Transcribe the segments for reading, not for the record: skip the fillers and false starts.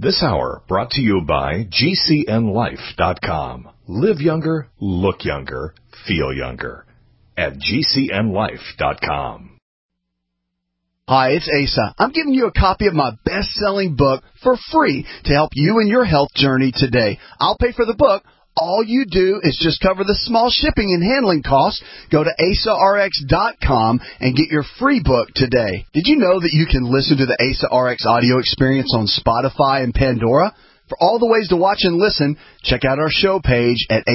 This hour brought to you by GCNLife.com. Live younger, look younger, feel younger. At GCNLife.com. Hi, it's Asa. I'm giving you a copy of my best-selling book for free to help you in your health journey today. I'll pay for the book. All you do is just cover the small shipping and handling costs. Go to AsaRx.com and get your free book today. Did you know that you can listen to the Asa RX audio experience on Spotify and Pandora? For all the ways to watch and listen, check out our show page at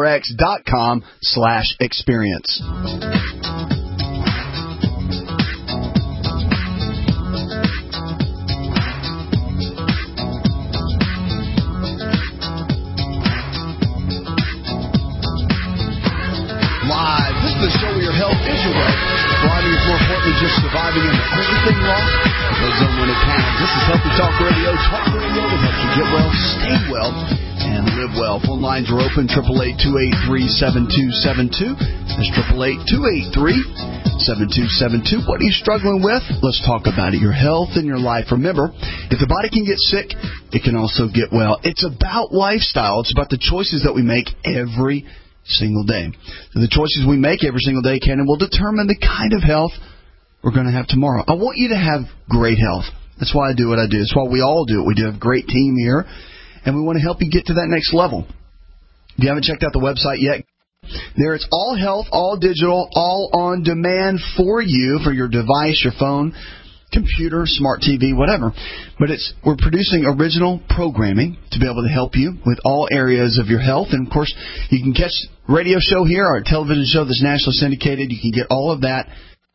AsaRx.com/experience. The show where your health is your wealth. Thriving is more important than just surviving and everything wrong. Goes on when it counts. This is Healthy Talk Radio. Talk Radio that helps you get well, stay well, and live well. Phone lines are open, 888-283-7272. That's 888-283-7272. What are you struggling with? Let's talk about it. Your health and your life. Remember, if the body can get sick, it can also get well. It's about lifestyle. It's about the choices that we make every single day. So the choices we make every single day can and will determine the kind of health we're going to have tomorrow. I want you to have great health. That's why I do what I do. That's why we all do it. We do have a great team here, and we want to help you get to that next level. If you haven't checked out the website yet, there it's all health, all digital, all on demand for you, for your device, your phone, computer, smart TV, whatever. But we're producing original programming to be able to help you with all areas of your health. And, of course, you can catch a radio show here or a television show that's nationally syndicated. You can get all of that.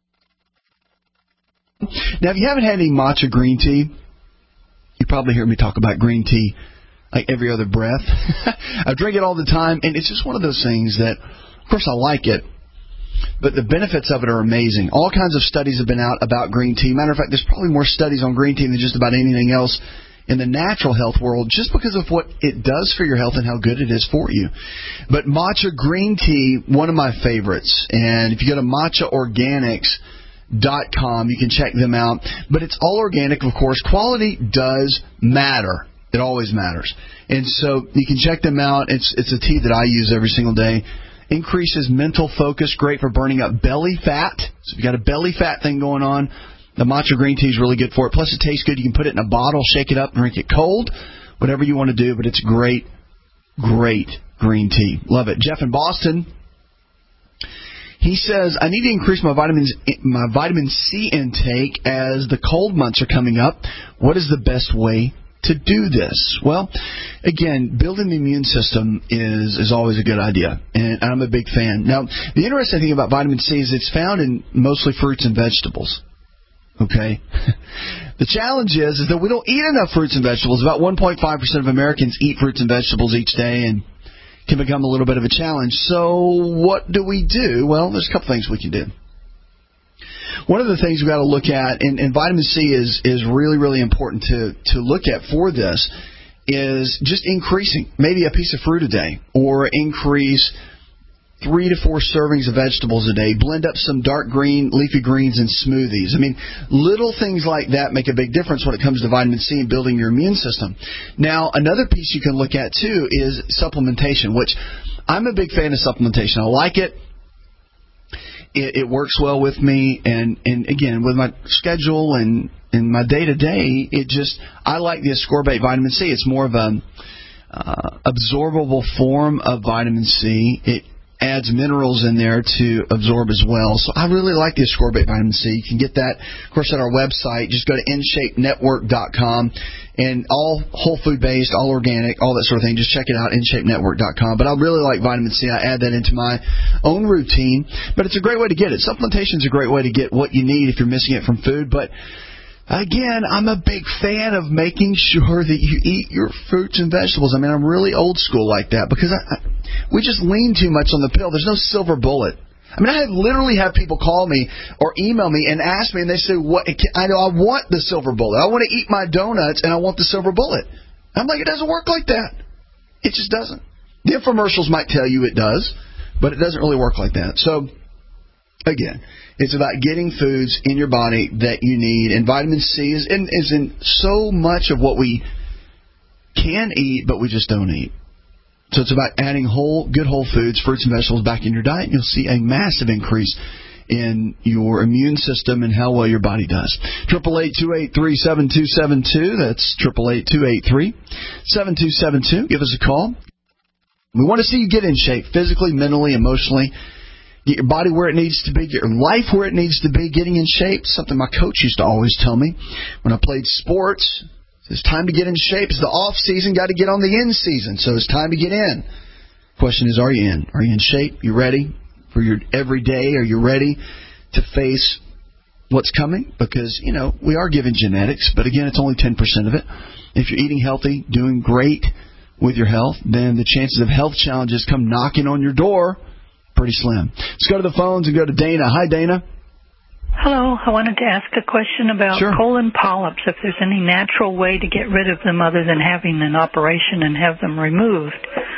Now, if you haven't had any matcha green tea, you probably hear me talk about green tea like every other breath. I drink it all the time, and it's just one of those things that, of course, I like it. But the benefits of it are amazing. All kinds of studies have been out about green tea. Matter of fact, there's probably more studies on green tea than just about anything else in the natural health world, just because of what it does for your health and how good it is for you. But matcha green tea, one of my favorites. And if you go to matchaorganics.com, you can check them out. But it's all organic, of course. Quality does matter. It always matters. And so you can check them out. It's a tea that I use every single day. Increases mental focus, great for burning up belly fat. So if you got a belly fat thing going on, the matcha green tea is really good for it. Plus, it tastes good. You can put it in a bottle, shake it up, drink it cold, whatever you want to do. But it's great, great green tea. Love it. Jeff in Boston, he says, I need to increase my vitamin C intake as the cold months are coming up. What is the best way to do this? Well, again, building the immune system is always a good idea, and I'm a big fan. Now, the interesting thing about vitamin C is it's found in mostly fruits and vegetables. Okay? The challenge is that we don't eat enough fruits and vegetables. About 1.5% of Americans eat fruits and vegetables each day, and can become a little bit of a challenge. So what do we do? Well, there's a couple things we can do. One of the things we've got to look at, and vitamin C is really, really important to look at for this, is just increasing maybe a piece of fruit a day, or increase 3 to 4 servings of vegetables a day. Blend up some dark green, leafy greens in smoothies. I mean, little things like that make a big difference when it comes to vitamin C and building your immune system. Now, another piece you can look at, too, is supplementation, which I'm a big fan of supplementation. I like it. It works well with me, and again, with my schedule and my day-to-day, I like the ascorbate vitamin C. It's more of a absorbable form of vitamin C. It adds minerals in there to absorb as well. So I really like the ascorbate vitamin C. You can get that, of course, at our website. Just go to InShapeNetwork.com, and all whole food based, all organic, all that sort of thing. Just check it out, InShapeNetwork.com. But I really like vitamin C. I add that into my own routine. But it's a great way to get it. Supplementation is a great way to get what you need if you're missing it from food. But again, I'm a big fan of making sure that you eat your fruits and vegetables. I mean, I'm really old school like that because we just lean too much on the pill. There's no silver bullet. I mean, I literally have people call me or email me and ask me, and they say, "What? I want the silver bullet. I want to eat my donuts, and I want the silver bullet." I'm like, it doesn't work like that. It just doesn't. The infomercials might tell you it does, but it doesn't really work like that. So, again, it's about getting foods in your body that you need, and vitamin C is in so much of what we can eat, but we just don't eat. So it's about adding good whole foods, fruits and vegetables back in your diet, and you'll see a massive increase in your immune system and how well your body does. 888-283-7272. That's 888-283-7272. Give us a call. We want to see you get in shape physically, mentally, emotionally. Get your body where it needs to be. Get your life where it needs to be. Getting in shape, something my coach used to always tell me when I played sports. It's time to get in shape. It's the off season. Got to get on the in season. So it's time to get in. Question is, are you in? Are you in shape? You ready for your everyday? Are you ready to face what's coming? Because, we are given genetics, but again, it's only 10% of it. If you're eating healthy, doing great with your health, then the chances of health challenges come knocking on your door pretty slim. Let's go to the phones and go to Dana. Hi, Dana. Hello. I wanted to ask a question about colon polyps, if there's any natural way to get rid of them other than having an operation and have them removed.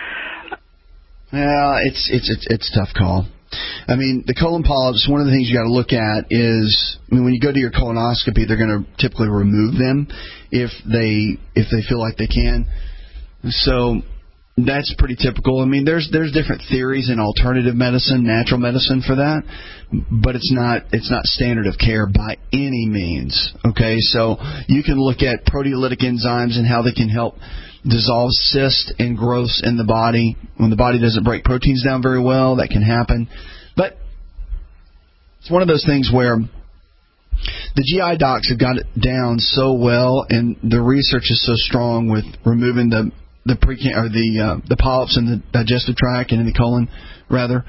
Yeah, it's a tough call. I mean, the colon polyps, one of the things you got to look at is, when you go to your colonoscopy, they're going to typically remove them if they feel like they can. So that's pretty typical. I mean, there's different theories in alternative medicine, natural medicine for that, but it's not standard of care by any means. Okay, so you can look at proteolytic enzymes and how they can help dissolve cysts and growths in the body. When the body doesn't break proteins down very well, that can happen. But it's one of those things where the GI docs have got it down so well, and the research is so strong with removing the polyps in the digestive tract and in the colon, rather,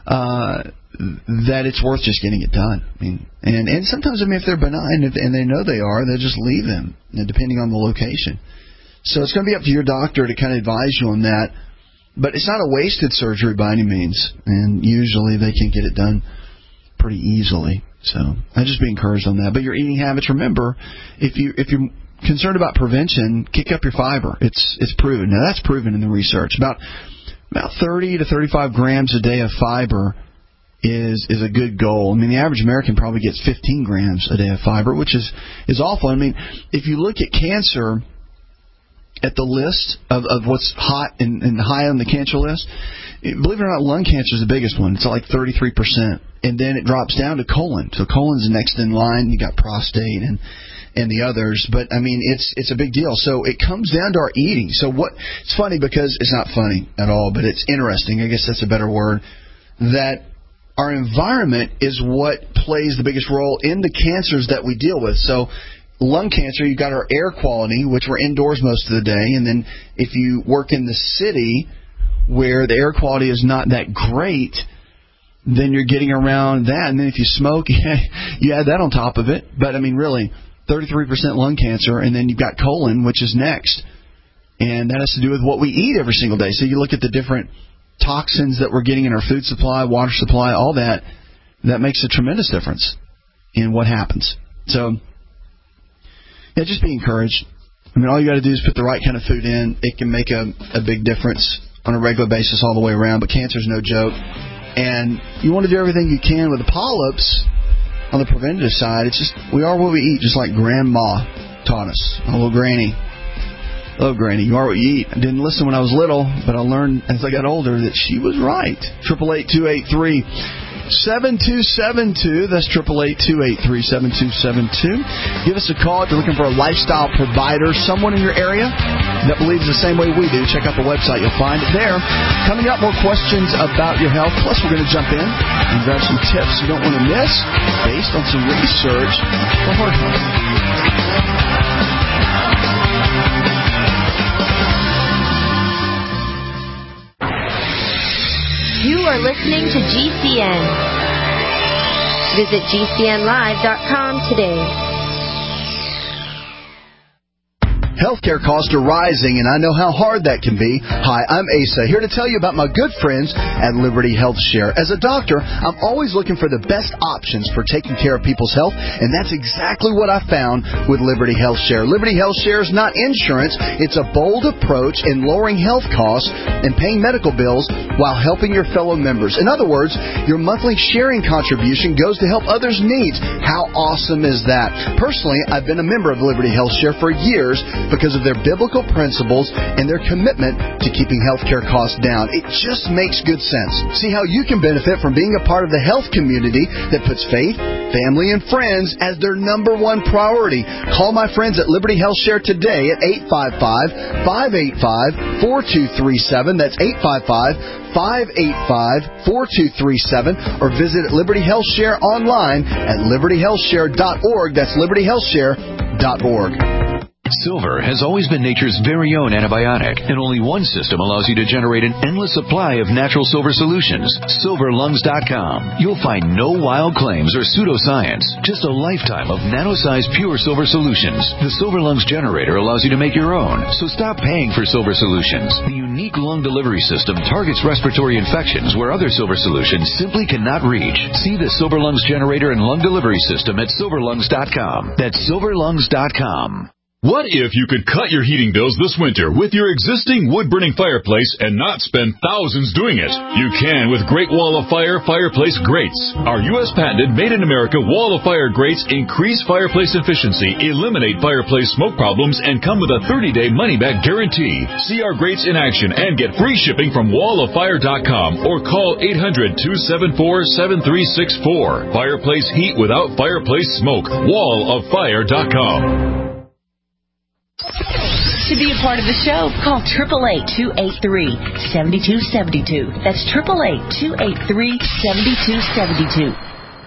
that it's worth just getting it done. I mean, and sometimes, if they're benign and they know they are, they'll just leave them, depending on the location. So it's going to be up to your doctor to kind of advise you on that. But it's not a wasted surgery by any means, and usually they can get it done pretty easily. So I'd just be encouraged on that. But your eating habits, remember, if you're concerned about prevention, kick up your fiber. It's proven. Now, that's proven in the research. About 30 to 35 grams a day of fiber is a good goal. I mean, the average American probably gets 15 grams a day of fiber, which is awful. I mean, if you look at cancer at the list of what's hot and high on the cancer list, believe it or not, lung cancer is the biggest one. It's like 33%. And then it drops down to colon. So colon's next in line. You got prostate and the others. But, I mean, it's a big deal. So it comes down to our eating. So it's funny because it's not funny at all, but it's interesting. I guess that's a better word. That our environment is what plays the biggest role in the cancers that we deal with. So lung cancer, you've got our air quality, which we're indoors most of the day. And then if you work in the city where the air quality is not that great, then you're getting around that. And then if you smoke, you add that on top of it. But, I mean, really, 33% lung cancer, and then you've got colon, which is next. And that has to do with what we eat every single day. So you look at the different toxins that we're getting in our food supply, water supply, all that. That makes a tremendous difference in what happens. So, yeah, just be encouraged. I mean, all you got to do is put the right kind of food in. It can make a big difference on a regular basis all the way around. But cancer's no joke. And you want to do everything you can with the polyps on the preventative side. It's just, we are what we eat, just like Grandma taught us. My little granny. Oh, Granny, you are what you eat. I didn't listen when I was little, but I learned as I got older that she was right. 888-283-7272. That's 888-283-7272. Give us a call if you're looking for a lifestyle provider, someone in your area that believes the same way we do. Check out the website. You'll find it there. Coming up, more questions about your health. Plus, we're going to jump in and grab some tips you don't want to miss based on some research for heart health. You are listening to GCN. Visit GCNlive.com today. Healthcare costs are rising, and I know how hard that can be. Hi, I'm Asa, here to tell you about my good friends at Liberty Health Share. As a doctor, I'm always looking for the best options for taking care of people's health, and that's exactly what I found with Liberty Health Share. Liberty Health Share is not insurance. It's a bold approach in lowering health costs and paying medical bills while helping your fellow members. In other words, your monthly sharing contribution goes to help others' needs. How awesome is that? Personally, I've been a member of Liberty Health Share for years because of their biblical principles and their commitment to keeping healthcare costs down. It just makes good sense. See how you can benefit from being a part of the health community that puts faith, family, and friends as their number one priority. Call my friends at Liberty Health Share today at 855-585-4237. That's 855-585-4237. Or visit Liberty Health Share online at libertyhealthshare.org. That's libertyhealthshare.org. Silver has always been nature's very own antibiotic, and only one system allows you to generate an endless supply of natural silver solutions. SilverLungs.com. You'll find no wild claims or pseudoscience, just a lifetime of nano-sized pure silver solutions. The Silver Lungs generator allows you to make your own, so stop paying for silver solutions. The unique lung delivery system targets respiratory infections where other silver solutions simply cannot reach. See the Silver Lungs generator and lung delivery system at SilverLungs.com. That's SilverLungs.com. What if you could cut your heating bills this winter with your existing wood-burning fireplace and not spend thousands doing it? You can with Great Wall of Fire fireplace grates. Our U.S. patented made-in-America Wall of Fire grates increase fireplace efficiency, eliminate fireplace smoke problems, and come with a 30-day money-back guarantee. See our grates in action and get free shipping from walloffire.com or call 800-274-7364. Fireplace heat without fireplace smoke. walloffire.com. To be a part of the show, call 888-283-7272. That's 888-283-7272.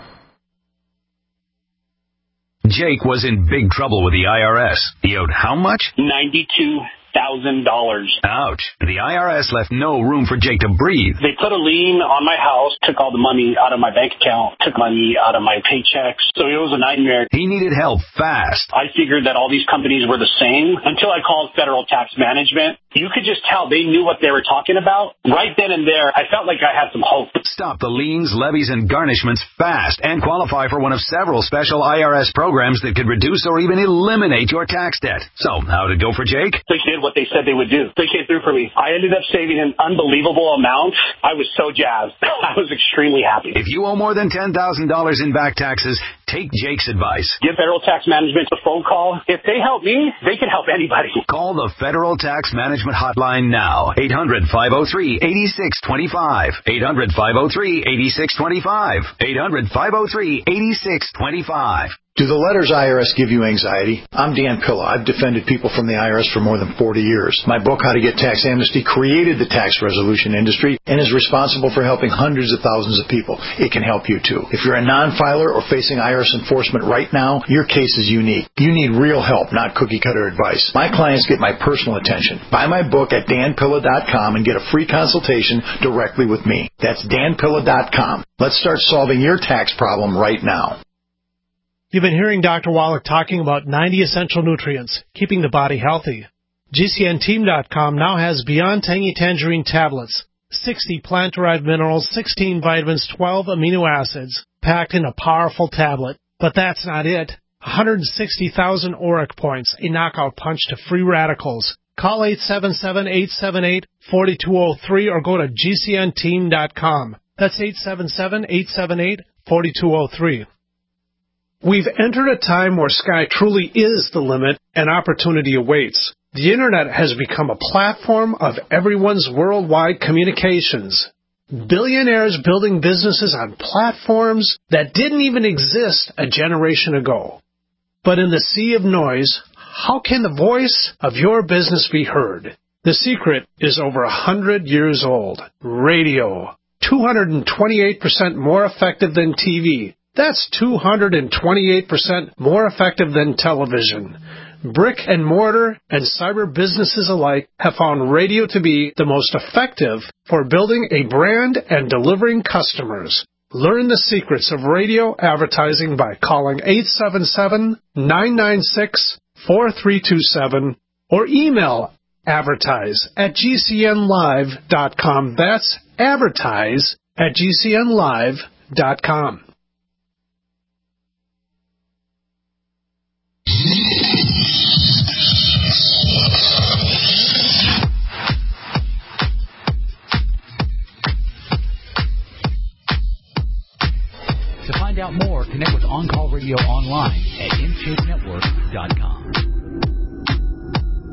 Jake was in big trouble with the IRS. He owed how much? $92,000. Ouch. The IRS left no room for Jake to breathe. They put a lien on my house, took all the money out of my bank account, took money out of my paychecks. So it was a nightmare. He needed help fast. I figured that all these companies were the same until I called Federal Tax Management. You could just tell they knew what they were talking about. Right then and there, I felt like I had some hope. Stop the liens, levies, and garnishments fast and qualify for one of several special IRS programs that could reduce or even eliminate your tax debt. So, how'd it go for Jake? They did what they said they would do. They came through for me. I ended up saving an unbelievable amount. I was so jazzed. I was extremely happy. If you owe more than $10,000 in back taxes, take Jake's advice. Give Federal Tax Management a phone call. If they help me, they can help anybody. Call the Federal Tax Management Hotline now. 800-503-8625. 800-503-8625. 800-503-8625. Do the letters IRS give you anxiety? I'm Dan Pilla. I've defended people from the IRS for more than 40 years. My book, How to Get Tax Amnesty, created the tax resolution industry and is responsible for helping hundreds of thousands of people. It can help you, too. If you're a non-filer or facing IRS enforcement right now, your case is unique. You need real help, not cookie-cutter advice. My clients get my personal attention. Buy my book at danpilla.com and get a free consultation directly with me. That's danpilla.com. Let's start solving your tax problem right now. You've been hearing Dr. Wallach talking about 90 essential nutrients, keeping the body healthy. GCNteam.com now has Beyond Tangy Tangerine tablets, 60 plant-derived minerals, 16 vitamins, 12 amino acids, packed in a powerful tablet. But that's not it. 160,000 ORAC points, a knockout punch to free radicals. Call 877-878-4203 or go to GCNteam.com. That's 877-878-4203. We've entered a time where sky truly is the limit and opportunity awaits. The Internet has become a platform of everyone's worldwide communications. Billionaires building businesses on platforms that didn't even exist a generation ago. But in the sea of noise, how can the voice of your business be heard? The secret is over 100 years old. Radio. 228% more effective than TV. That's 228% more effective than television. Brick and mortar and cyber businesses alike have found radio to be the most effective for building a brand and delivering customers. Learn the secrets of radio advertising by calling 877-996-4327 or email advertise@gcnlive.com. That's advertise@gcnlive.com. To find out more, connect with On Call Radio online at InShapeNetwork.com.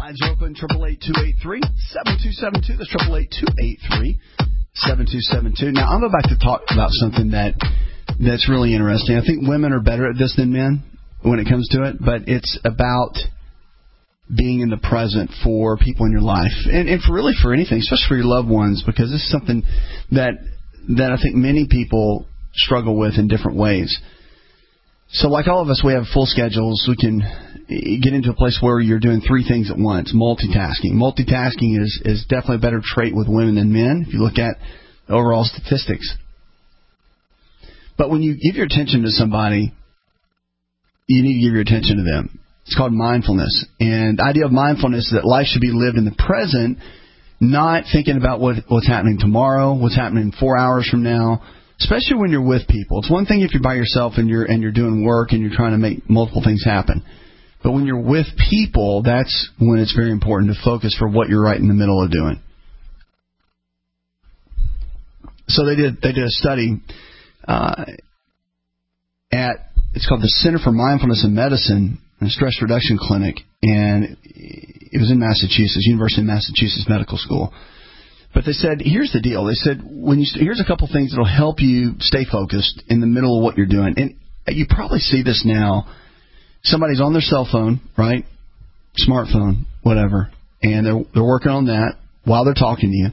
Lines are open, 888-283-7272. That's 888-283-7272. Now, I'm about to talk about something that's really interesting. I think women are better at this than men when it comes to it, but it's about being in the present for people in your life, and for anything, especially for your loved ones, because this is something that I think many people struggle with in different ways. So like all of us, we have full schedules. We can get into a place where you're doing three things at once, multitasking. Multitasking is definitely a better trait with women than men if you look at overall statistics. But when you give your attention to somebody, you need to give your attention to them. It's called mindfulness. And the idea of mindfulness is that life should be lived in the present, not thinking about what's happening tomorrow, what's happening 4 hours from now, especially when you're with people. It's one thing if you're by yourself and you're doing work and you're trying to make multiple things happen. But when you're with people, that's when it's very important to focus for what you're right in the middle of doing. So they did a study it's called the Center for Mindfulness in Medicine and Stress Reduction Clinic, and it was in Massachusetts, University of Massachusetts Medical School. But they said, here's the deal. They said, here's a couple things that will help you stay focused in the middle of what you're doing. And you probably see this now. Somebody's on their cell phone, right? Smartphone, whatever. And they're working on that while they're talking to you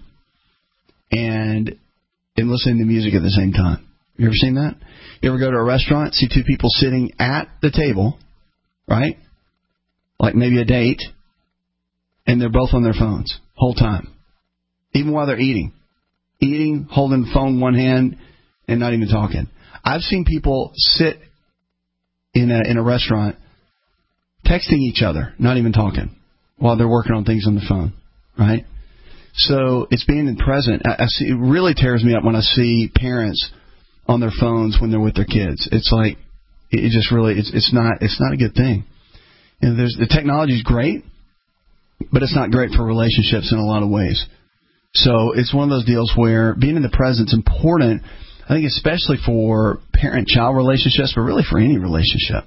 and listening to music at the same time. You ever seen that? You ever go to a restaurant, see two people sitting at the table, right? Like maybe a date, and they're both on their phones whole time. Even while they're eating, holding the phone in one hand and not even talking. I've seen people sit in a restaurant texting each other, not even talking, while they're working on things on the phone, right? So it's being in present. It really tears me up when I see parents on their phones when they're with their kids. It's like it just really it's not a good thing. And the technology is great, but it's not great for relationships in a lot of ways. So it's one of those deals where being in the present is important, I think, especially for parent-child relationships, but really for any relationship,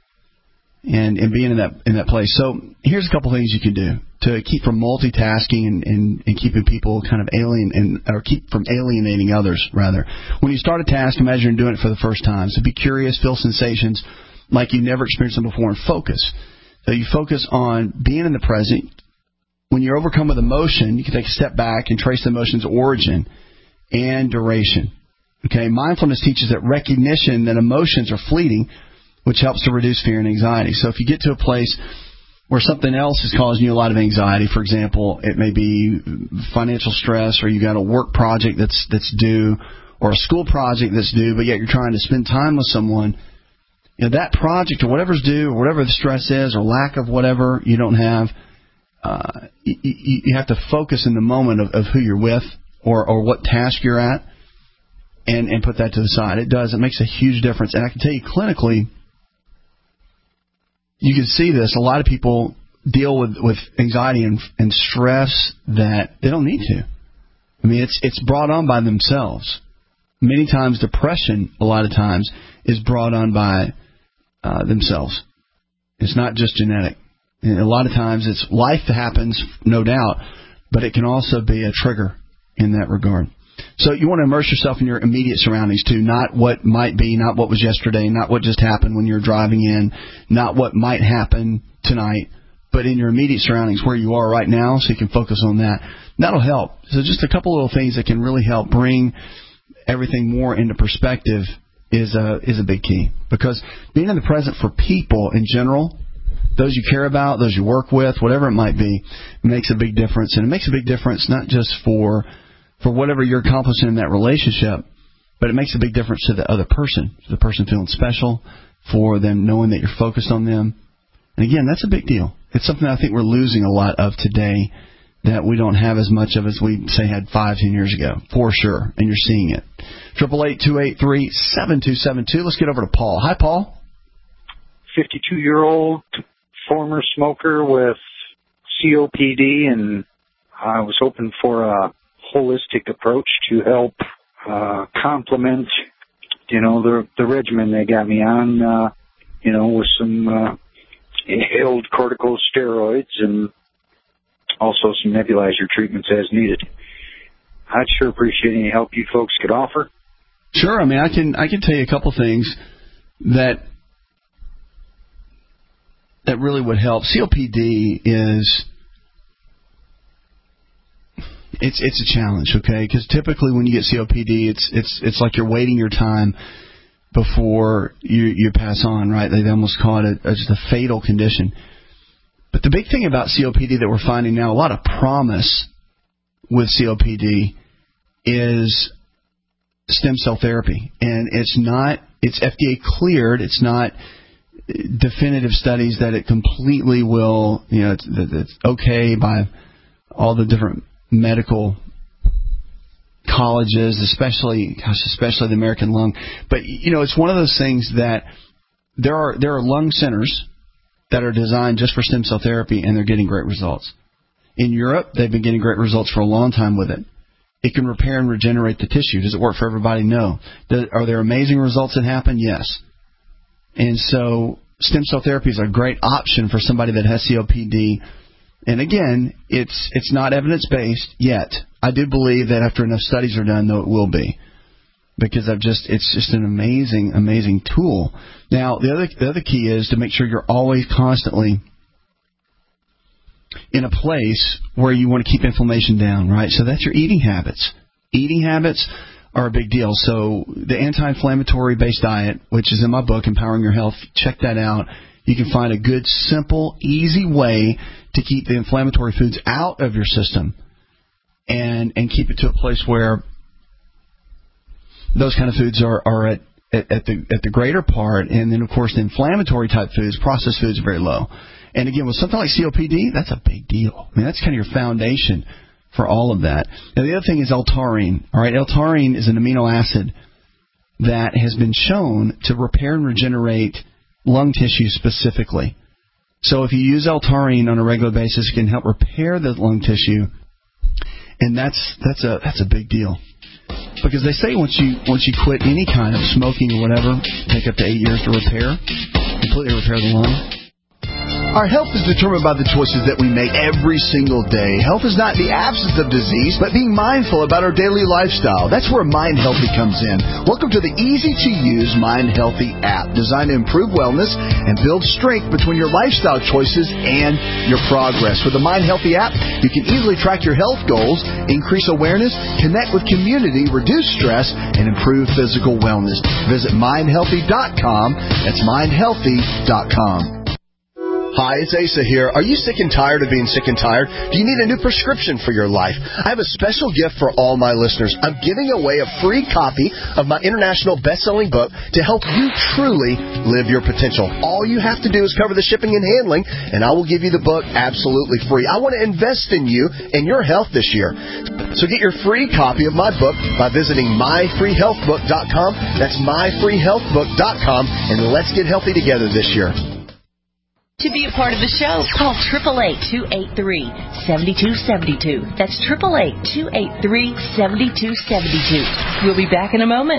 and being in that place. So here's a couple things you can do to keep from multitasking and keeping people kind of or keep from alienating others, rather. When you start a task, imagine you're doing it for the first time. So be curious, feel sensations like you've never experienced them before, and focus. So you focus on being in the present. When you're overcome with emotion, you can take a step back and trace the emotion's origin and duration. Okay, mindfulness teaches that recognition that emotions are fleeting, which helps to reduce fear and anxiety. So if you get to a place where something else is causing you a lot of anxiety, for example, it may be financial stress, or you got a work project that's due, or a school project that's due, but yet you're trying to spend time with someone, that project or whatever's due, or whatever the stress is, or lack of whatever you don't have, you have to focus in the moment of who you're with or what task you're at, and put that to the side. It makes a huge difference. And I can tell you clinically, you can see this. A lot of people deal with anxiety and stress that they don't need to. I mean, it's brought on by themselves. Many times depression, a lot of times, is brought on by themselves. It's not just genetic. And a lot of times it's life that happens, no doubt, but it can also be a trigger in that regard. So you want to immerse yourself in your immediate surroundings too, not what might be, not what was yesterday, not what just happened when you're driving in, not what might happen tonight, but in your immediate surroundings where you are right now, so you can focus on that. That'll help. So just a couple little things that can really help bring everything more into perspective is a big key. Because being in the present for people in general, those you care about, those you work with, whatever it might be, makes a big difference. And it makes a big difference not just for whatever you're accomplishing in that relationship, but it makes a big difference to the other person, the person feeling special, for them knowing that you're focused on them. And again, that's a big deal. It's something I think we're losing a lot of today, that we don't have as much of as we, say, had 5-10 years ago, for sure, and you're seeing it. 888-283-7272. Let's get over to Paul. Hi, Paul. 52-year-old former smoker with COPD, and I was hoping for a holistic approach to help complement, the regimen they got me on, with some inhaled corticosteroids and also some nebulizer treatments as needed. I'd sure appreciate any help you folks could offer. Sure. I mean, I can tell you a couple things that really would help. COPD is it's a challenge, okay? Because typically when you get COPD, it's like you're waiting your time before you pass on, right? They almost call it just a fatal condition. But the big thing about COPD that we're finding now, a lot of promise with COPD is stem cell therapy. And it's FDA cleared. It's not definitive studies that it completely will, it's okay by all the different medical colleges, especially the American Lung. But, it's one of those things that there are lung centers that are designed just for stem cell therapy, and they're getting great results. In Europe, they've been getting great results for a long time with it. It can repair and regenerate the tissue. Does it work for everybody? No. Are there amazing results that happen? Yes. And so stem cell therapy is a great option for somebody that has COPD. And again, it's not evidence-based yet. I do believe that after enough studies are done, though, it will be. Because it's just an amazing, amazing tool. Now, the other key is to make sure you're always constantly in a place where you want to keep inflammation down, right? So that's your eating habits. Eating habits are a big deal. So the anti-inflammatory based diet, which is in my book, Empowering Your Health, check that out. You can find a good, simple, easy way to keep the inflammatory foods out of your system and keep it to a place where those kind of foods are at the greater part. And then, of course, the inflammatory type foods, processed foods, are very low. And again, with something like COPD, that's a big deal. I mean, that's kind of your foundation for all of that. Now, the other thing is L-taurine. All right, L-taurine is an amino acid that has been shown to repair and regenerate lung tissue specifically. So if you use L-taurine on a regular basis, it can help repair the lung tissue, and that's a big deal. Because they say once you quit any kind of smoking or whatever, take up to 8 years to completely repair the lung. Our health is determined by the choices that we make every single day. Health is not the absence of disease, but being mindful about our daily lifestyle. That's where Mind Healthy comes in. Welcome to the easy-to-use Mind Healthy app, designed to improve wellness and build strength between your lifestyle choices and your progress. With the Mind Healthy app, you can easily track your health goals, increase awareness, connect with community, reduce stress, and improve physical wellness. Visit mindhealthy.com. That's mindhealthy.com. Hi, it's Asa here. Are you sick and tired of being sick and tired? Do you need a new prescription for your life? I have a special gift for all my listeners. I'm giving away a free copy of my international best-selling book to help you truly live your potential. All you have to do is cover the shipping and handling, and I will give you the book absolutely free. I want to invest in you and your health this year. So get your free copy of my book by visiting myfreehealthbook.com. That's myfreehealthbook.com, and let's get healthy together this year. To be a part of the show, call 888-283-7272. That's 888-283-7272. We'll be back in a moment.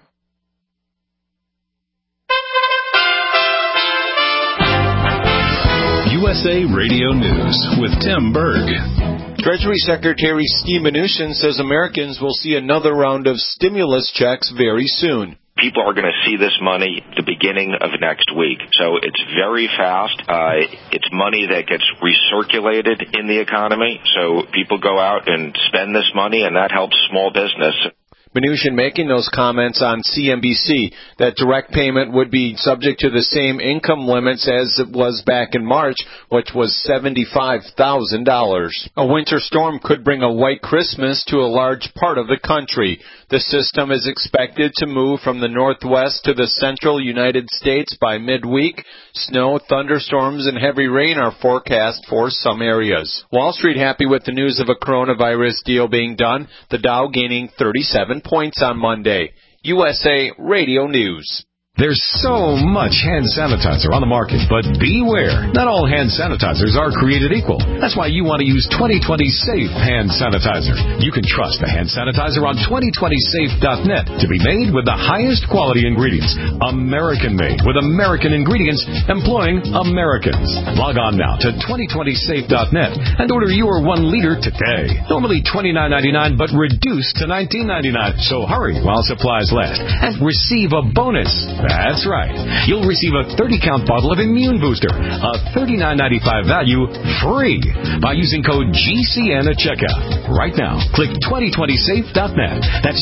USA Radio News with Tim Berg. Treasury Secretary Steve Mnuchin says Americans will see another round of stimulus checks very soon. People are going to see this money at the beginning of next week. So it's very fast. It's money that gets recirculated in the economy. So people go out and spend this money, and that helps small business. Mnuchin making those comments on CNBC that direct payment would be subject to the same income limits as it was back in March, which was $75,000. A winter storm could bring a white Christmas to a large part of the country. The system is expected to move from the northwest to the central United States by midweek. Snow, thunderstorms, and heavy rain are forecast for some areas. Wall Street happy with the news of a coronavirus deal being done, the Dow gaining 37 points on Monday. USA Radio News. There's so much hand sanitizer on the market, but beware. Not all hand sanitizers are created equal. That's why you want to use 2020 Safe hand sanitizer. You can trust the hand sanitizer on 2020safe.net to be made with the highest quality ingredients. American made with American ingredients employing Americans. Log on now to 2020safe.net and order your 1 liter today. Normally $29.99 but reduced to $19.99. So hurry while supplies last and receive a bonus. That's right. You'll receive a 30-count bottle of Immune Booster, a $39.95 value, free by using code GCN at checkout. Right now, click 2020safe.net. That's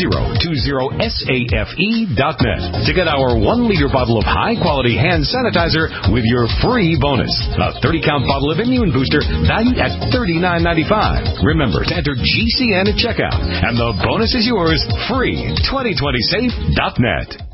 2020safe.net to get our 1 liter bottle of high-quality hand sanitizer with your free bonus. A 30-count bottle of Immune Booster valued at $39.95. Remember to enter GCN at checkout, and the bonus is yours free. 2020safe.net.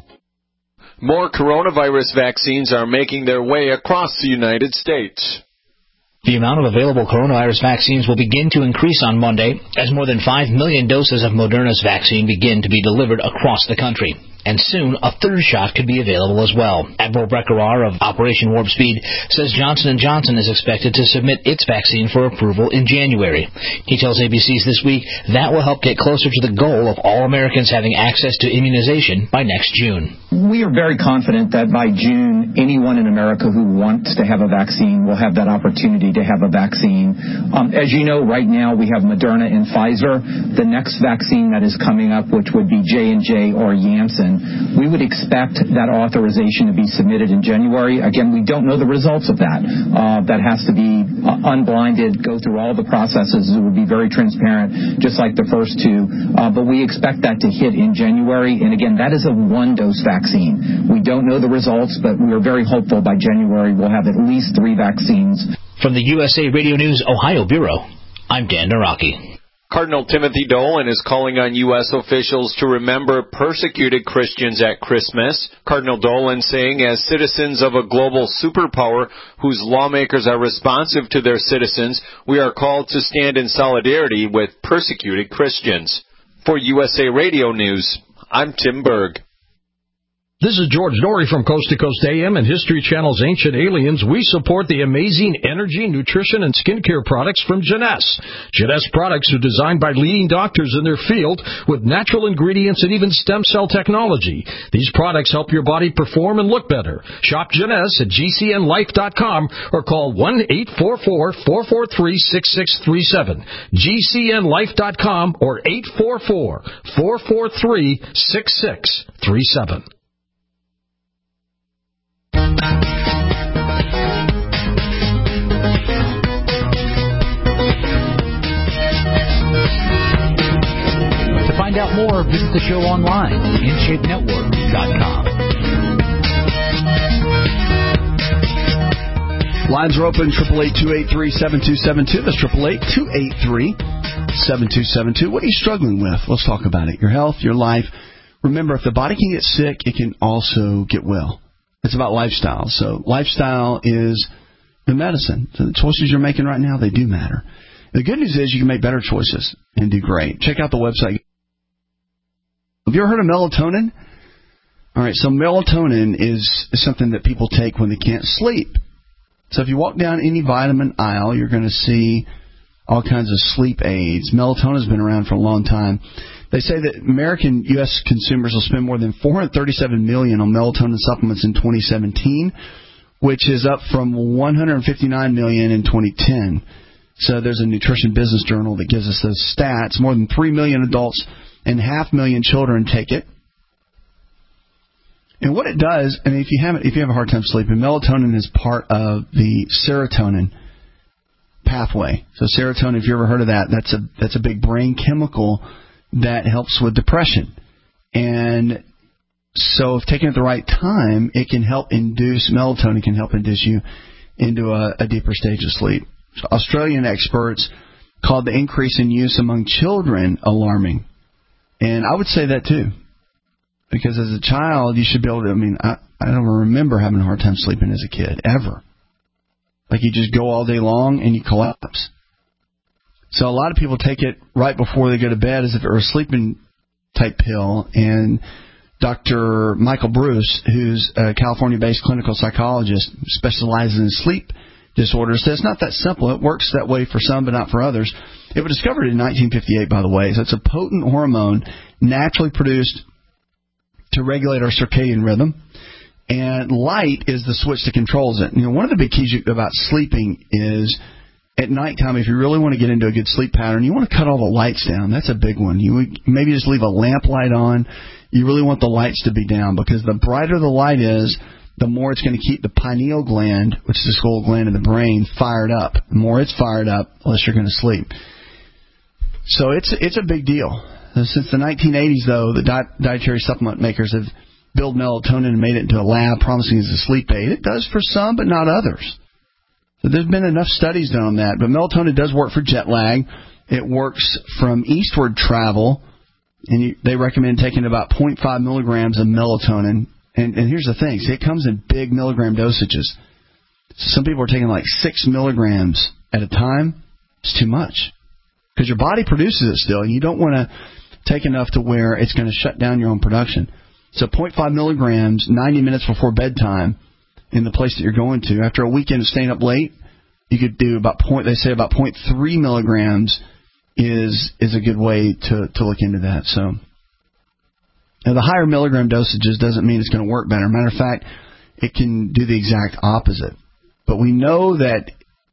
More coronavirus vaccines are making their way across the United States. The amount of available coronavirus vaccines will begin to increase on Monday as more than 5 million doses of Moderna's vaccine begin to be delivered across the country. And soon, a third shot could be available as well. Admiral Brekkerar of Operation Warp Speed says Johnson & Johnson is expected to submit its vaccine for approval in January. He tells ABC's This Week that will help get closer to the goal of all Americans having access to immunization by next June. We are very confident that by June, anyone in America who wants to have a vaccine will have that opportunity to have a vaccine. As you know, right now we have Moderna and Pfizer. The next vaccine that is coming up, which would be J&J or Janssen, we would expect that authorization to be submitted in January. Again, we don't know the results of that. That has to be unblinded, go through all the processes. It would be very transparent, just like the first two. But we expect that to hit in January. And again, that is a 1-dose vaccine. We don't know the results, but we are very hopeful by January we'll have at least 3 vaccines. From the USA Radio News Ohio Bureau, I'm Dan Naraki. Cardinal Timothy Dolan is calling on U.S. officials to remember persecuted Christians at Christmas. Cardinal Dolan saying, as citizens of a global superpower whose lawmakers are responsive to their citizens, we are called to stand in solidarity with persecuted Christians. For USA Radio News, I'm Tim Berg. This is George Norrie from Coast to Coast AM and History Channel's Ancient Aliens. We support the amazing energy, nutrition, and skincare products from Jeunesse. Jeunesse products are designed by leading doctors in their field with natural ingredients and even stem cell technology. These products help your body perform and look better. Shop Jeunesse at GCNlife.com or call 1-844-443-6637. GCNlife.com or 844-443-6637. To find out more, visit the show online, InShapeNetwork.com. Lines are open, 888-283-7272. That's 888-283-7272. What are you struggling with? Let's talk about it. Your health, your life. Remember, if the body can get sick, it can also get well. It's about lifestyle. So lifestyle is the medicine. So the choices you're making right now, they do matter. The good news is you can make better choices and do great. Check out the website. Have you ever heard of melatonin? All right, so melatonin is something that people take when they can't sleep. So if you walk down any vitamin aisle, you're going to see all kinds of sleep aids. Melatonin has been around for a long time. They say that American U.S. consumers will spend more than $437 million on melatonin supplements in 2017, which is up from $159 million in 2010. So there's a Nutrition Business Journal that gives us those stats. More than 3 million adults and 500,000 children take it. And what it does, I mean, if you have a hard time sleeping, melatonin is part of the serotonin pathway. So serotonin, if you ever heard of that, that's a big brain chemical that helps with depression. And so if taken at the right time, it can help induce, melatonin can help induce you into a deeper stage of sleep. So Australian experts called the increase in use among children alarming. And I would say that too. Because as a child, you should be able to, I don't remember having a hard time sleeping as a kid, ever. Like you just go all day long and you collapse. So a lot of people take it right before they go to bed as if it were a sleeping type pill, and Dr. Michael Bruce, who's a California-based clinical psychologist, specializes in sleep disorders, says it's not that simple. It works that way for some, but not for others. It was discovered in 1958, by the way. So it's a potent hormone naturally produced to regulate our circadian rhythm. And light is the switch that controls it. You know, one of the big keys about sleeping is at nighttime, if you really want to get into a good sleep pattern, you want to cut all the lights down. That's a big one. You would maybe just leave a lamp light on. You really want the lights to be down, because the brighter the light is, the more it's going to keep the pineal gland, which is the skull gland in the brain, fired up. The more it's fired up, the less you're going to sleep. So it's a big deal. Since the 1980s, though, the dietary supplement makers have built melatonin and made it into a lab, promising as a sleep aid. It does for some, but not others. So there's been enough studies done on that. But melatonin does work for jet lag. It works from eastward travel, and they recommend taking about 0.5 milligrams of melatonin. And here's the thing. See, it comes in big milligram dosages. Some people are taking like 6 milligrams at a time. It's too much, because your body produces it still, and you don't want to take enough to where it's going to shut down your own production. So 0.5 milligrams, 90 minutes before bedtime in the place that you're going to. After a weekend of staying up late, you could do about 0.3 milligrams is a good way to look into that. So now, the higher milligram dosages doesn't mean it's going to work better. Matter of fact, it can do the exact opposite. But we know that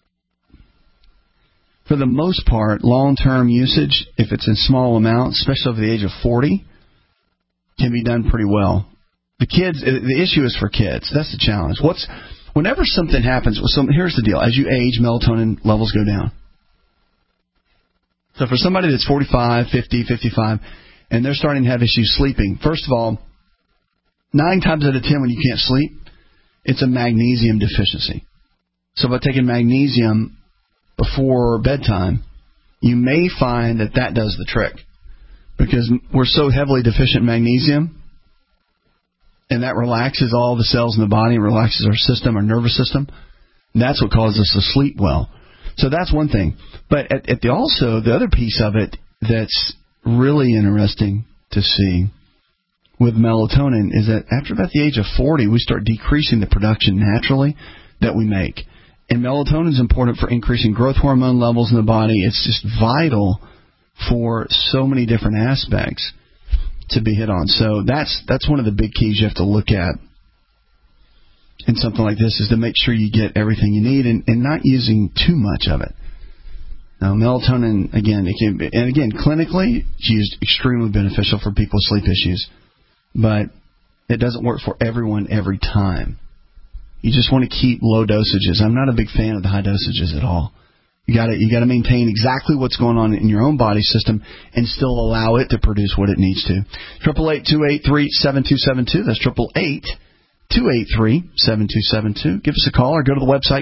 for the most part, long-term usage, if it's in small amounts, especially over the age of 40, can be done pretty well. The issue is for kids. That's the challenge. Whenever something happens with here's the deal. As you age, melatonin levels go down. So for somebody that's 45, 50, 55, and they're starting to have issues sleeping, first of all, 9 times out of 10 when you can't sleep, it's a magnesium deficiency. So by taking magnesium before bedtime, you may find that does the trick. Because we're so heavily deficient in magnesium, and that relaxes all the cells in the body, relaxes our system, our nervous system. And that's what causes us to sleep well. So that's one thing. But the other piece of it that's really interesting to see with melatonin is that after about the age of 40, we start decreasing the production naturally that we make. And melatonin is important for increasing growth hormone levels in the body. It's just vital for so many different aspects to be hit on. So that's one of the big keys you have to look at in something like this, is to make sure you get everything you need and not using too much of it. Now, melatonin, again, clinically, it's used extremely beneficial for people with sleep issues, but it doesn't work for everyone every time. You just want to keep low dosages. I'm not a big fan of the high dosages at all. You got to maintain exactly what's going on in your own body system and still allow it to produce what it needs to. 888-283-7272. That's 888-283-7272. Give us a call or go to the website.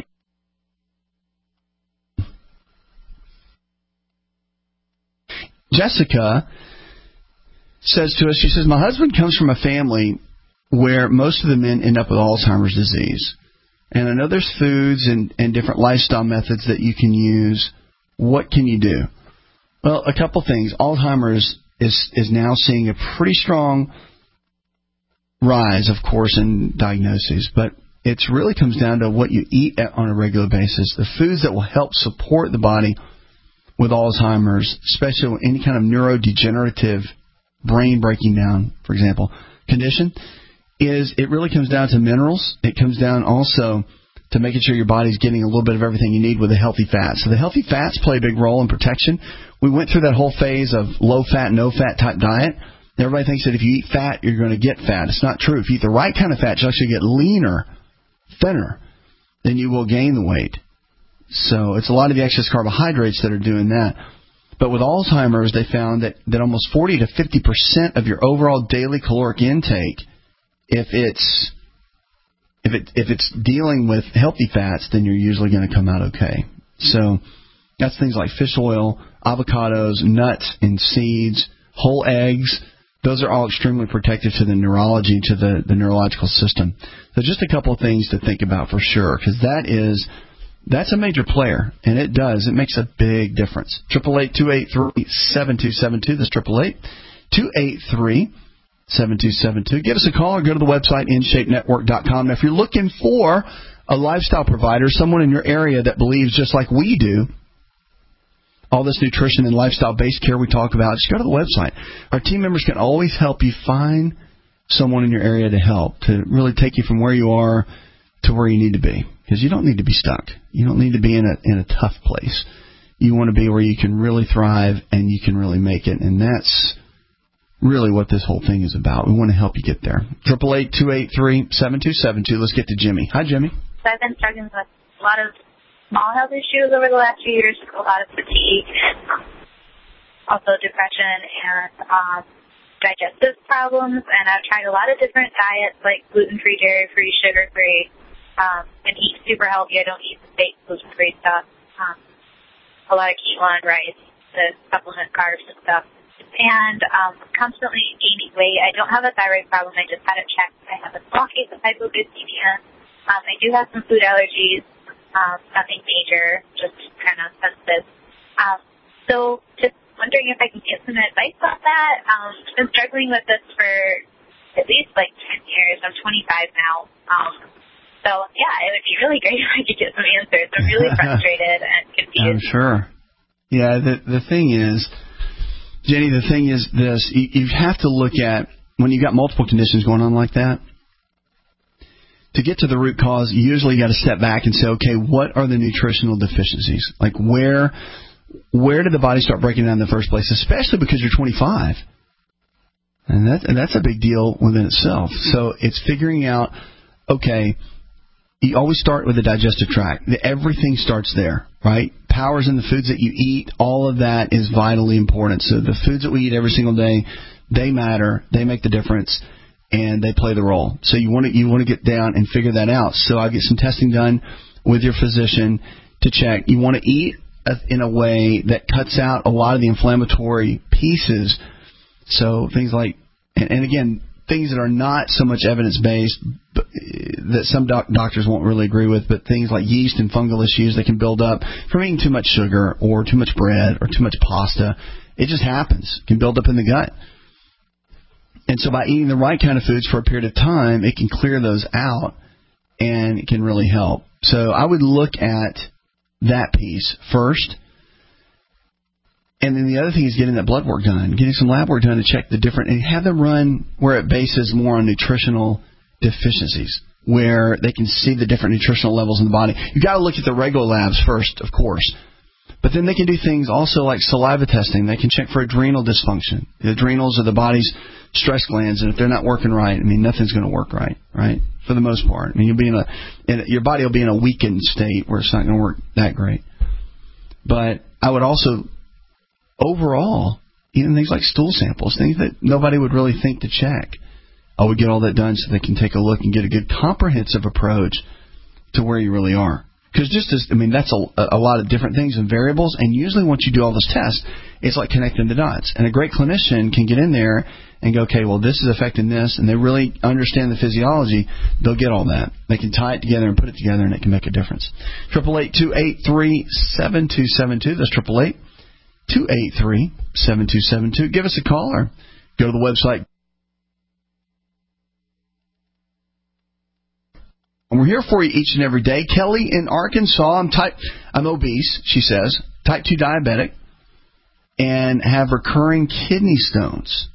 Jessica says to us, she says, my husband comes from a family where most of the men end up with Alzheimer's disease. And I know there's foods and different lifestyle methods that you can use. What can you do? Well, a couple things. Alzheimer's is now seeing a pretty strong rise, of course, in diagnoses. But it really comes down to what you eat on a regular basis. The foods that will help support the body with Alzheimer's, especially any kind of neurodegenerative brain breaking down, for example, condition, is it really comes down to minerals. It comes down also to making sure your body's getting a little bit of everything you need with a healthy fat. So the healthy fats play a big role in protection. We went through that whole phase of low-fat, no-fat type diet. Everybody thinks that if you eat fat, you're going to get fat. It's not true. If you eat the right kind of fat, you'll actually get leaner, thinner, then you will gain the weight. So it's a lot of the excess carbohydrates that are doing that. But with Alzheimer's, they found that almost 40 to 50% of your overall daily caloric intake, if it's dealing with healthy fats, then you're usually going to come out okay. So that's things like fish oil, avocados, nuts and seeds, whole eggs. Those are all extremely protective to the neurology, to the neurological system. So just a couple of things to think about for sure, because that's a major player, and it makes a big difference. 888-283-7272. That's 888-283-7272. 7272. Give us a call or go to the website, InShapeNetwork.com. Now, if you're looking for a lifestyle provider, someone in your area that believes just like we do, all this nutrition and lifestyle-based care we talk about, just go to the website. Our team members can always help you find someone in your area to help, to really take you from where you are to where you need to be. Because you don't need to be stuck. You don't need to be in a tough place. You want to be where you can really thrive and you can really make it. And that's really what this whole thing is about. We want to help you get there. 888-283-7272. Let's get to Jimmy. Hi, Jimmy. So I've been struggling with a lot of small health issues over the last few years, a lot of fatigue, also depression and digestive problems. And I've tried a lot of different diets like gluten-free, dairy-free, sugar-free, and eat super healthy. I don't eat the fake gluten-free stuff. A lot of quinoa and rice to supplement carbs and stuff. And constantly gaining weight. I don't have a thyroid problem. I just had it checked. I have a small case of hypoglycemia. I do have some food allergies. Nothing major, just kind of sensitive. So just wondering if I can get some advice on that. I've been struggling with this for at least like 10 years. I'm 25 now. So, yeah, it would be really great if I could get some answers. I'm really frustrated and confused. I'm sure. Yeah, the thing is, Jenny, the thing is this. You have to look at, when you've got multiple conditions going on like that, to get to the root cause, you usually got to step back and say, okay, what are the nutritional deficiencies? Like, where did the body start breaking down in the first place, especially because you're 25? And that's a big deal within itself. So it's figuring out, okay, you always start with the digestive tract. Everything starts there, right? Power's in the foods that you eat. All of that is vitally important. So the foods that we eat every single day, they matter. They make the difference, and they play the role. So you want to get down and figure that out. So I get some testing done with your physician to check. You want to eat in a way that cuts out a lot of the inflammatory pieces. So things like, and again, things that are not so much evidence-based, that some doctors won't really agree with, but things like yeast and fungal issues that can build up from eating too much sugar or too much bread or too much pasta. It just happens. It can build up in the gut. And so by eating the right kind of foods for a period of time, it can clear those out, and it can really help. So I would look at that piece first. And then the other thing is getting that blood work done, getting some lab work done to check the different, and have them run where it bases more on nutritional deficiencies, where they can see the different nutritional levels in the body. You've got to look at the regular labs first, of course. But then they can do things also like saliva testing. They can check for adrenal dysfunction. The adrenals are the body's stress glands, and if they're not working right, I mean, nothing's going to work right, for the most part. I mean, you'll be your body will be in a weakened state where it's not going to work that great. But I would also, overall, even things like stool samples, things that nobody would really think to check, I would get all that done so they can take a look and get a good comprehensive approach to where you really are. Because that's a lot of different things and variables, and usually once you do all those tests, it's like connecting the dots. And a great clinician can get in there and go, okay, well, this is affecting this, and they really understand the physiology. They'll get all that. They can tie it together and put it together, and it can make a difference. 888-283-7272. That's 888-283-7272. Give us a call or go to the website. And we're here for you each and every day. Kelly in Arkansas, I'm obese, she says, type 2 diabetic, and have recurring kidney stones.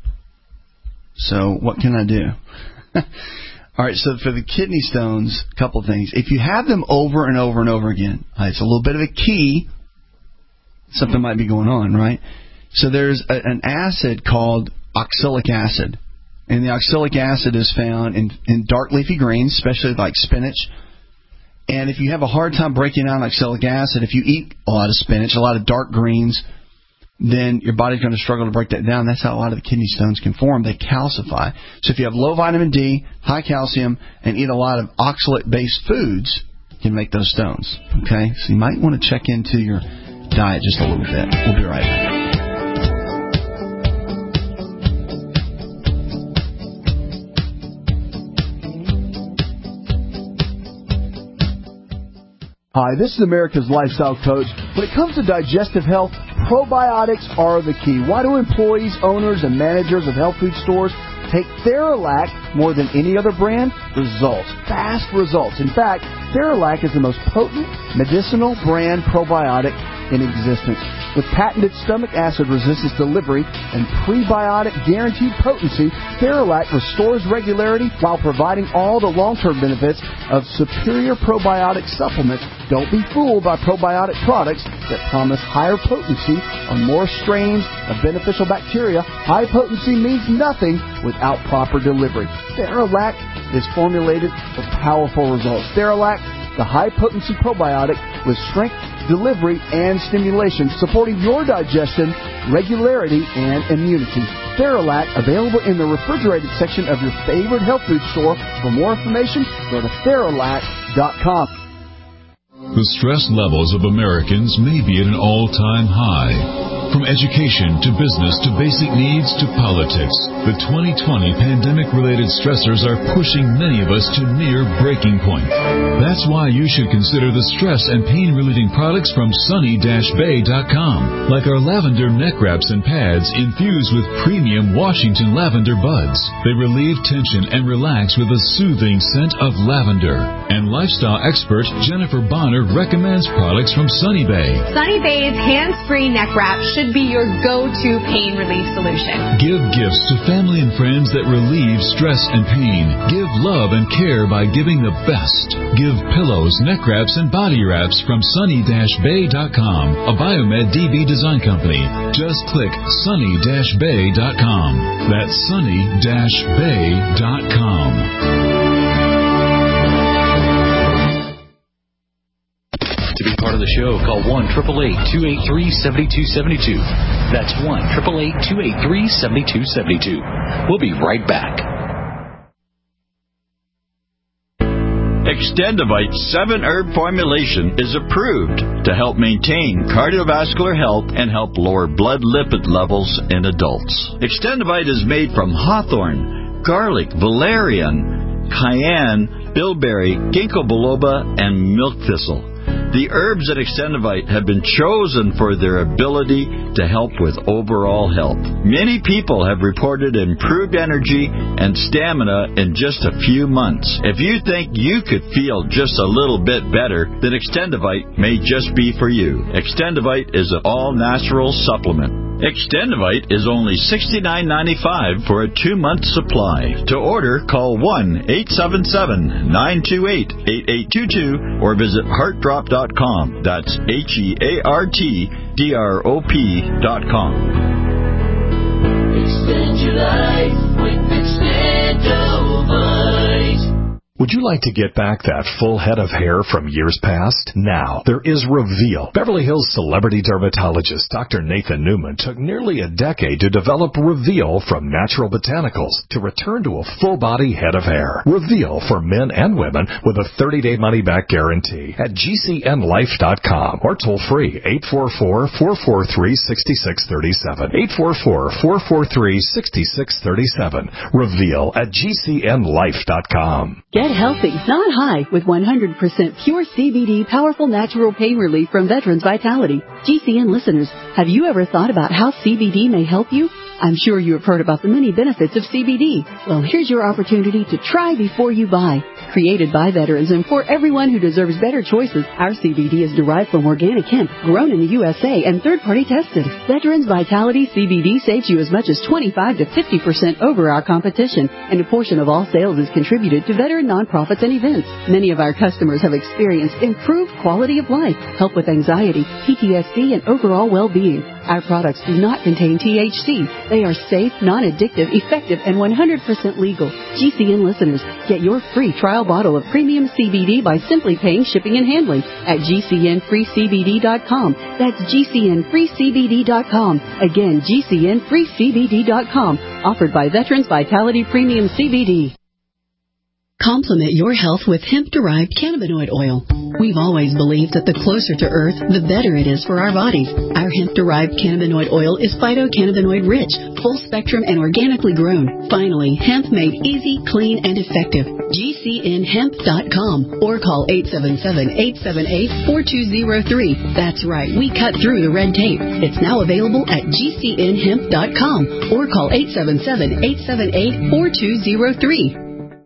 So what can I do? All right, so for the kidney stones, a couple of things. If you have them over and over and over again, it's a little bit of a key. Something might be going on, right? So there's an acid called oxalic acid. And the oxalic acid is found in dark leafy greens, especially like spinach. And if you have a hard time breaking down oxalic acid, if you eat a lot of spinach, a lot of dark greens, then your body's going to struggle to break that down. That's how a lot of the kidney stones can form. They calcify. So if you have low vitamin D, high calcium, and eat a lot of oxalate-based foods, you can make those stones. Okay? So you might want to check into your diet just a little bit. We'll be right back. Hi, this is America's Lifestyle Coach. When it comes to digestive health, probiotics are the key. Why do employees, owners, and managers of health food stores Take Theralac more than any other brand, results, fast results. In fact, Theralac is the most potent medicinal brand probiotic in existence. With patented stomach acid resistance delivery and prebiotic guaranteed potency, Theralac restores regularity while providing all the long-term benefits of superior probiotic supplements. Don't be fooled by probiotic products that promise higher potency on more strains of beneficial bacteria. High potency means nothing without proper delivery. Theralac is formulated for powerful results. Theralac, the high-potency probiotic with strength, delivery, and stimulation, supporting your digestion, regularity, and immunity. Theralac, available in the refrigerated section of your favorite health food store. For more information, go to Theralac.com. The stress levels of Americans may be at an all-time high. From education to business to basic needs to politics, the 2020 pandemic-related stressors are pushing many of us to near breaking point. That's why you should consider the stress and pain-relieving products from Sunny-Bay.com, like our lavender neck wraps and pads infused with premium Washington lavender buds. They relieve tension and relax with a soothing scent of lavender. And lifestyle expert Jennifer Bonner recommends products from Sunny Bay. Sunny Bay's hands-free neck wrap should be your go-to pain relief solution. Give gifts to family and friends that relieve stress and pain. Give love and care by giving the best. Give pillows, neck wraps, and body wraps from Sunny-Bay.com, a Biomed DB design company. Just click Sunny-Bay.com. That's Sunny-Bay.com. To be part of the show, call 1-888-283-7272. That's 1-888-283-7272. We'll be right back. Extendivite 7-herb formulation is approved to help maintain cardiovascular health and help lower blood lipid levels in adults. Extendivite is made from hawthorn, garlic, valerian, cayenne, bilberry, ginkgo biloba, and milk thistle. The herbs at Extendivite have been chosen for their ability to help with overall health. Many people have reported improved energy and stamina in just a few months. If you think you could feel just a little bit better, then Extendivite may just be for you. Extendivite is an all-natural supplement. Extendivite is only $69.95 for a 2-month supply. To order, call 1-877-928-8822 or visit heartdrop.com. That's HEARTDROP.com. Extend your life with Extendivite. Would you like to get back that full head of hair from years past? Now, there is Reveal. Beverly Hills celebrity dermatologist Dr. Nathan Newman took nearly a decade to develop Reveal from natural botanicals to return to a full-body head of hair. Reveal for men and women with a 30-day money-back guarantee at GCNlife.com or toll-free 844-443-6637. 844-443-6637. Reveal at GCNlife.com. Get healthy, not high, with 100% pure CBD powerful natural pain relief from Veterans Vitality. GCN listeners, have you ever thought about how CBD may help you? I'm sure you have heard about the many benefits of CBD. Well, here's your opportunity to try before you buy. Created by veterans and for everyone who deserves better choices, our CBD is derived from organic hemp, grown in the USA, and third-party tested. Veterans Vitality CBD saves you as much as 25 to 50% over our competition, and a portion of all sales is contributed to veteran nonprofits and events. Many of our customers have experienced improved quality of life, help with anxiety, PTSD, and overall well-being. Our products do not contain THC. They are safe, non-addictive, effective, and 100% legal. GCN listeners, get your free trial bottle of premium CBD by simply paying shipping and handling at GCNFreeCBD.com. That's GCNFreeCBD.com. Again, GCNFreeCBD.com. Offered by Veterans Vitality Premium CBD. Complement your health with hemp-derived cannabinoid oil. We've always believed that the closer to Earth, the better it is for our bodies. Our hemp-derived cannabinoid oil is phytocannabinoid-rich, full-spectrum, and organically grown. Finally, hemp made easy, clean, and effective. GCNhemp.com or call 877-878-4203. That's right, we cut through the red tape. It's now available at GCNhemp.com or call 877-878-4203.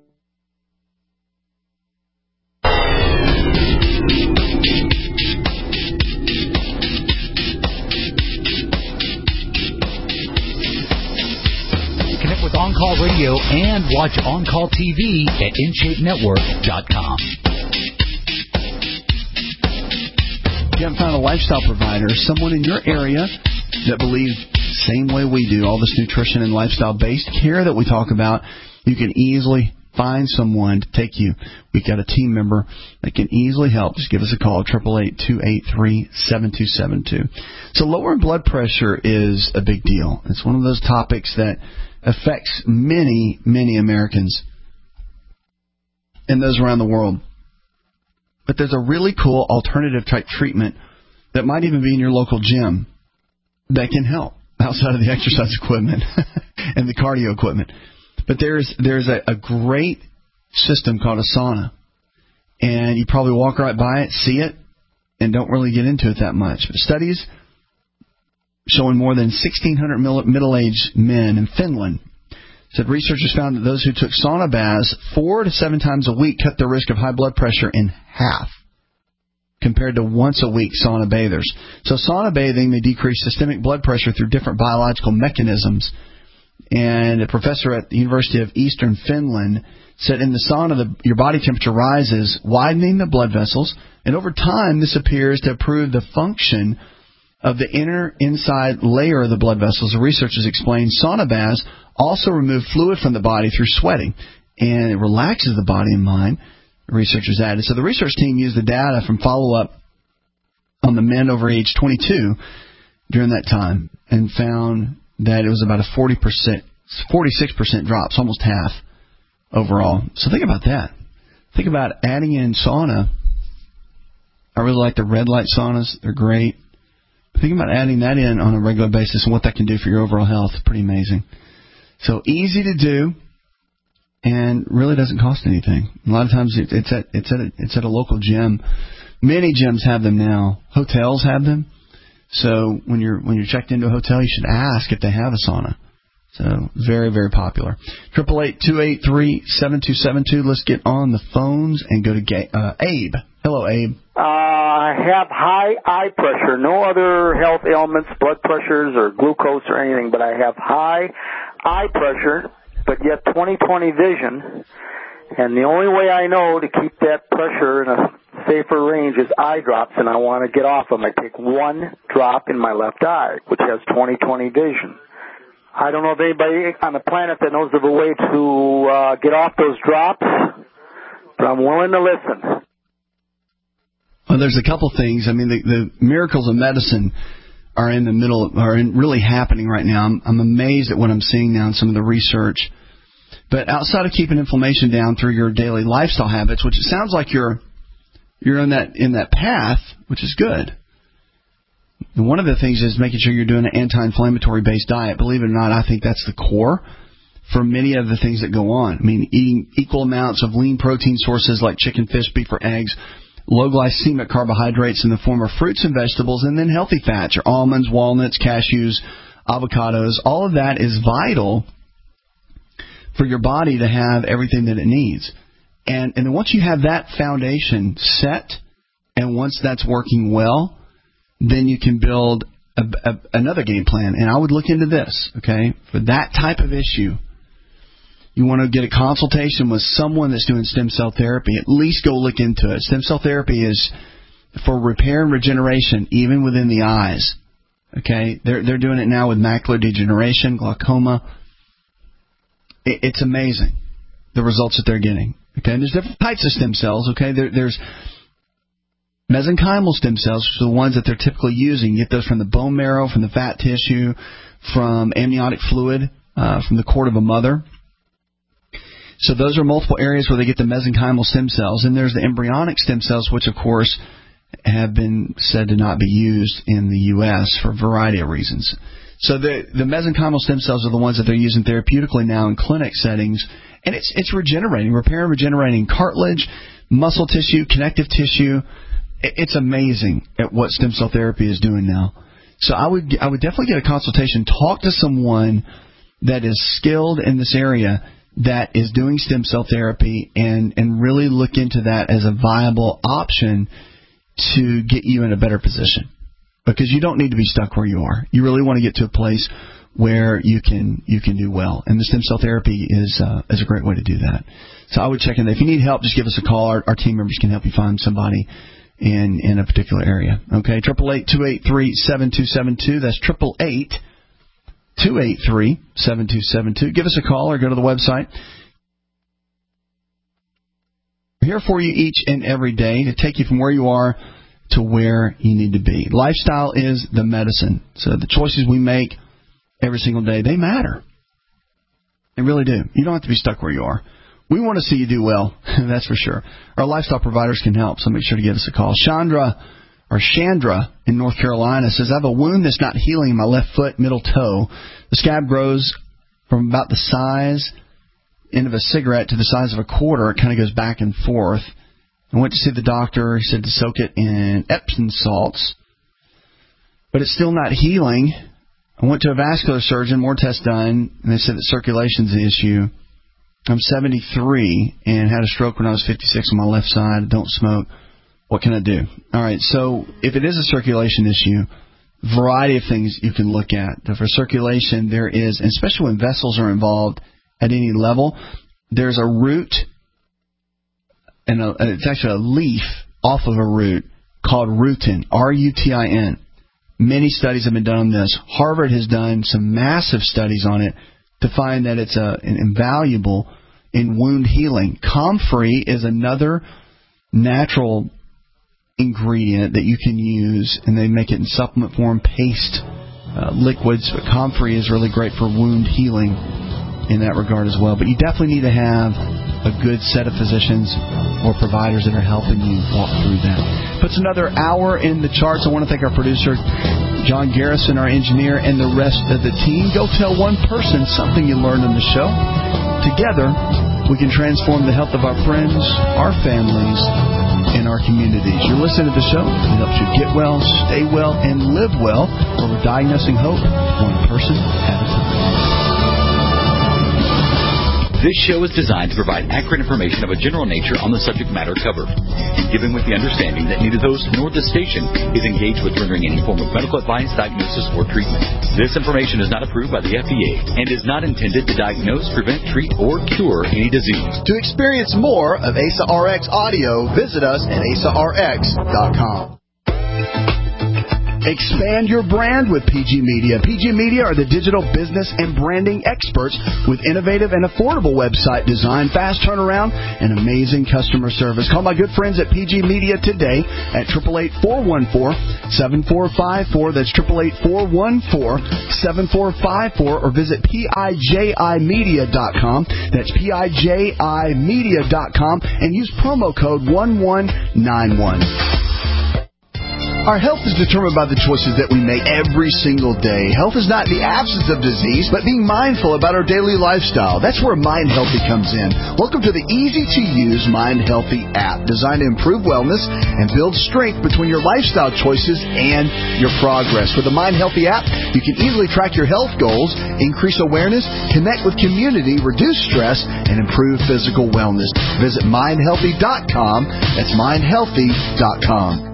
On Call Radio and watch On Call TV at InShapeNetwork.com. If you haven't found a lifestyle provider, someone in your area that believes the same way we do, all this nutrition and lifestyle-based care that we talk about, you can easily find someone to take you. We've got a team member that can easily help. Just give us a call, 888-283-7272. So lowering blood pressure is a big deal. It's one of those topics that affects many, many Americans and those around the world. But there's a really cool alternative type treatment that might even be in your local gym that can help outside of the exercise equipment and the cardio equipment. But there's a great system called a sauna, and you probably walk right by it, see it, and don't really get into it that much. But studies showing more than 1,600 middle-aged men in Finland said researchers found that those who took sauna baths 4 to 7 times a week cut their risk of high blood pressure in half compared to once-a-week sauna bathers. So sauna bathing may decrease systemic blood pressure through different biological mechanisms. And a professor at the University of Eastern Finland said in the sauna, your body temperature rises, widening the blood vessels, and over time this appears to improve the function of the inside layer of the blood vessels. The researchers explained sauna baths also remove fluid from the body through sweating, and it relaxes the body and mind, the researchers added. So the research team used the data from follow-up on the men over age 22 during that time and found that it was about a 46% drop, so almost half overall. So think about that. Think about adding in sauna. I really like the red light saunas. They're great. Think about adding that in on a regular basis and what that can do for your overall health. Pretty amazing. So easy to do, and really doesn't cost anything. A lot of times it's at a local gym. Many gyms have them now. Hotels have them. So when you're checked into a hotel, you should ask if they have a sauna. So very, very popular. 888-283-7272. Let's get on the phones and go to Abe. Hello, Abe. I have high eye pressure, no other health ailments, blood pressures or glucose or anything, but I have high eye pressure, but yet 20/20 vision. And the only way I know to keep that pressure in a safer range is eye drops, and I want to get off them. I take one drop in my left eye, which has 20/20 vision. I don't know if anybody on the planet that knows of a way to get off those drops, but I'm willing to listen. Well, there's a couple things. I mean, the miracles of medicine are really happening right now. I'm amazed at what I'm seeing now in some of the research. But outside of keeping inflammation down through your daily lifestyle habits, which it sounds like you're in that path, which is good. And one of the things is making sure you're doing an anti-inflammatory based diet. Believe it or not, I think that's the core for many of the things that go on. I mean, eating equal amounts of lean protein sources like chicken, fish, beef, or eggs, low glycemic carbohydrates in the form of fruits and vegetables, and then healthy fats, your almonds, walnuts, cashews, avocados. All of that is vital for your body to have everything that it needs. And once you have that foundation set, and once that's working well, then you can build another game plan. And I would look into this, okay? For that type of issue, you want to get a consultation with someone that's doing stem cell therapy. At least go look into it. Stem cell therapy is for repair and regeneration, even within the eyes. Okay? They're doing it now with macular degeneration, glaucoma. It's amazing, the results that they're getting. Okay? And there's different types of stem cells. Okay? There's mesenchymal stem cells, which are the ones that they're typically using. You get those from the bone marrow, from the fat tissue, from amniotic fluid, from the cord of a mother. So those are multiple areas where they get the mesenchymal stem cells. And there's the embryonic stem cells, which, of course, have been said to not be used in the U.S. for a variety of reasons. So the mesenchymal stem cells are the ones that they're using therapeutically now in clinic settings. And it's regenerating, repairing, regenerating cartilage, muscle tissue, connective tissue. It's amazing at what stem cell therapy is doing now. So I would definitely get a consultation. Talk to someone that is skilled in this area that is doing stem cell therapy and really look into that as a viable option to get you in a better position. Because you don't need to be stuck where you are. You really want to get to a place where you can do well. And the stem cell therapy is a great way to do that. So I would check in there. If you need help, just give us a call. Our team members can help you find somebody in a particular area. Okay, 888-283-7272. That's 888-283-7272. Give us a call or go to the website. We're here for you each and every day to take you from where you are to where you need to be. Lifestyle is the medicine. So the choices we make every single day, they matter. They really do. You don't have to be stuck where you are. We want to see you do well, that's for sure. Our lifestyle providers can help, so make sure to give us a call. Chandra in North Carolina says, I have a wound that's not healing in my left foot, middle toe. The scab grows from about the size end of a cigarette to the size of a quarter. It kind of goes back and forth. I went to see the doctor. He said to soak it in Epsom salts, but it's still not healing. I went to a vascular surgeon, more tests done, and they said that circulation's the issue. I'm 73 and had a stroke when I was 56 on my left side. Don't smoke. What can I do? All right, so if it is a circulation issue, variety of things you can look at. For circulation, there is, and especially when vessels are involved at any level, there's a root, and it's actually a leaf off of a root called rutin, R-U-T-I-N. Many studies have been done on this. Harvard has done some massive studies on it to find that it's invaluable in wound healing. Comfrey is another natural ingredient that you can use, and they make it in supplement form, paste, liquids. But Comfrey is really great for wound healing in that regard as well. But you definitely need to have a good set of physicians or providers that are helping you walk through that. Puts another hour in the charts. I want to thank our producer, John Garrison, our engineer, and the rest of the team. Go tell one person something you learned on the show. Together, we can transform the health of our friends, our families, and our communities. You're listening to the show. It helps you get well, stay well, and live well, where we're diagnosing hope one person at a time. This show is designed to provide accurate information of a general nature on the subject matter covered, given with the understanding that neither the host nor the station is engaged with rendering any form of medical advice, diagnosis, or treatment. This information is not approved by the FDA and is not intended to diagnose, prevent, treat, or cure any disease. To experience more of Asa RX audio, visit us at asarx.com. Expand your brand with PG Media. PG Media are the digital business and branding experts with innovative and affordable website design, fast turnaround, and amazing customer service. Call my good friends at PG Media today at 888-414-7454. That's 888-414-7454, or visit PIJImedia.com. That's PIJImedia.com, and use promo code 1191. Our health is determined by the choices that we make every single day. Health is not the absence of disease, but being mindful about our daily lifestyle. That's where Mind Healthy comes in. Welcome to the easy-to-use Mind Healthy app, designed to improve wellness and build strength between your lifestyle choices and your progress. With the Mind Healthy app, you can easily track your health goals, increase awareness, connect with community, reduce stress, and improve physical wellness. Visit mindhealthy.com. That's mindhealthy.com.